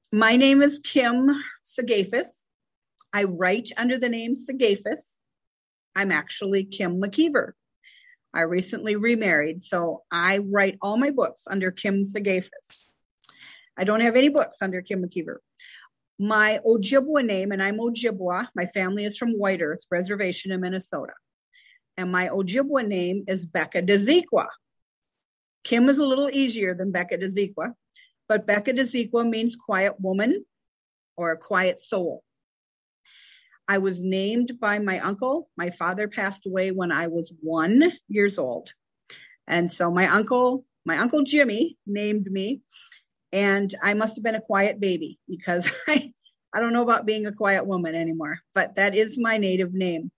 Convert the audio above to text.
My name is Kim Sagafis. I write under the name Sagafis. I'm actually Kim McKeever. I recently remarried, so I write all my books under Kim Sagafis. I don't have any books under Kim McKeever. My Ojibwa name, and I'm Ojibwa. My family is from White Earth Reservation in Minnesota. And my Ojibwa name is Becca Dezekwa. Kim is a little easier than Becca Dezekwa, but Becca Dezekwa means quiet woman or a quiet soul. I was named by my uncle. My father passed away when I was 1 year old. And so my uncle Jimmy named me, and I must have been a quiet baby because I don't know about being a quiet woman anymore, but that is my native name.